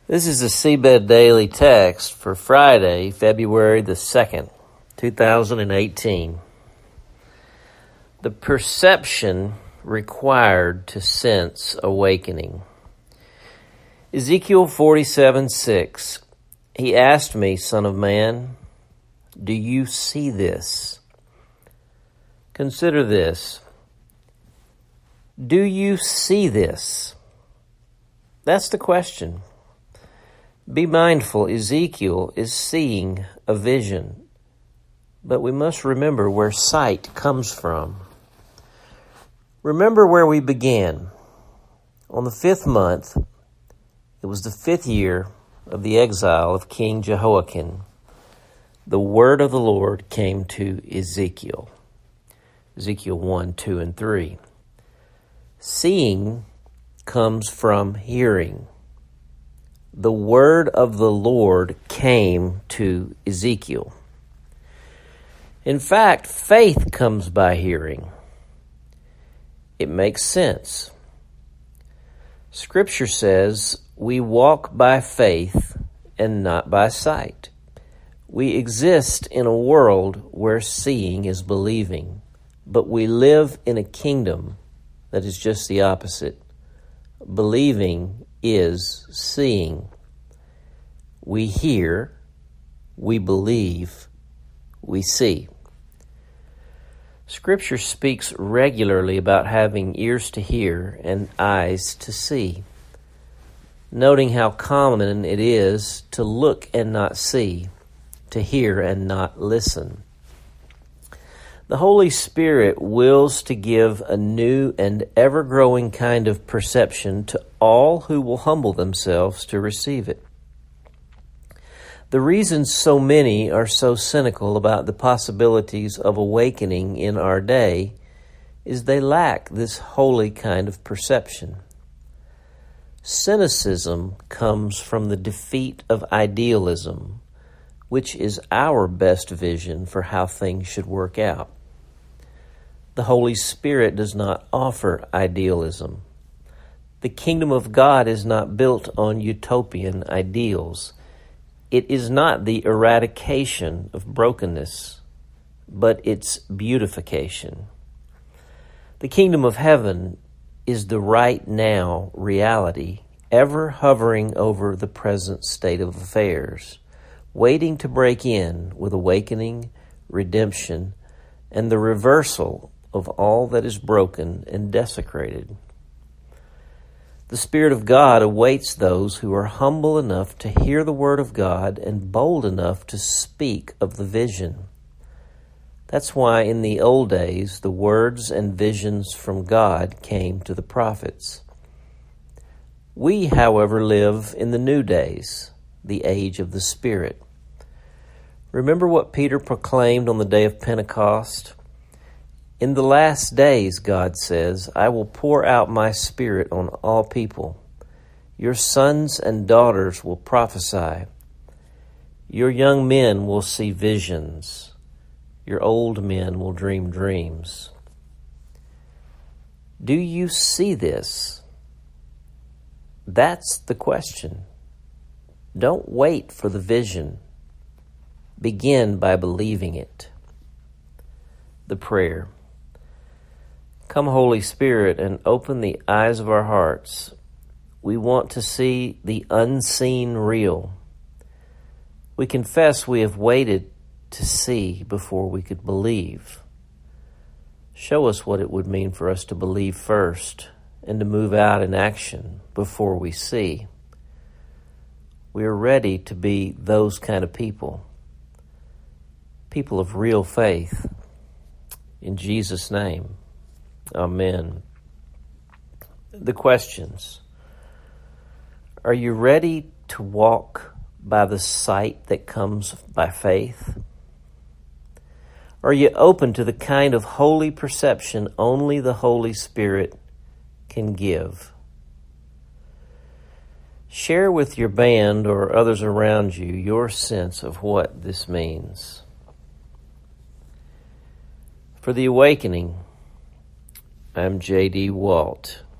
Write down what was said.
This is the Seabed Daily Text for Friday, February the 2nd, 2018. The perception required to sense awakening. Ezekiel 47:6. He asked me, Son of man, do you see this? Consider this. Do you see this? That's the question. Be mindful, Ezekiel is seeing a vision, but we must remember where sight comes from. Remember where we began. On the 5th month, it was the 5th year of the exile of King Jehoiakim. The word of the Lord came to Ezekiel. Ezekiel 1, 2, and 3. Seeing comes from hearing. The word of the Lord came to Ezekiel. In fact, faith comes by hearing. It makes sense. Scripture says we walk by faith and not by sight. We exist in a world where seeing is believing, but we live in a kingdom that is just the opposite. Believing is seeing. We hear, we believe, we see. Scripture speaks regularly about having ears to hear and eyes to see, noting how common it is to look and not see, to hear and not listen. The Holy Spirit wills to give a new and ever-growing kind of perception to all who will humble themselves to receive it. The reason so many are so cynical about the possibilities of awakening in our day is they lack this holy kind of perception. Cynicism comes from the defeat of idealism, which is our best vision for how things should work out. The Holy Spirit does not offer idealism. The kingdom of God is not built on utopian ideals. It is not the eradication of brokenness, but its beautification. The kingdom of heaven is the right now reality, ever hovering over the present state of affairs, waiting to break in with awakening, redemption, and the reversal of all that is broken and desecrated. The Spirit of God awaits those who are humble enough to hear the Word of God and bold enough to speak of the vision. That's why in the old days the words and visions from God came to the prophets. We, however, live in the new days, the age of the Spirit. Remember what Peter proclaimed on the day of Pentecost? In the last days, God says, I will pour out my Spirit on all people. Your sons and daughters will prophesy. Your young men will see visions. Your old men will dream dreams. Do you see this? That's the question. Don't wait for the vision. Begin by believing it. The prayer. Come, Holy Spirit, and open the eyes of our hearts. We want to see the unseen real. We confess we have waited to see before we could believe. Show us what it would mean for us to believe first and to move out in action before we see. We are ready to be those kind of people of real faith. In Jesus' name. Amen. The questions. Are you ready to walk by the sight that comes by faith? Are you open to the kind of holy perception only the Holy Spirit can give? Share with your band or others around you your sense of what this means. For the Awakening, I'm J.D. Walt.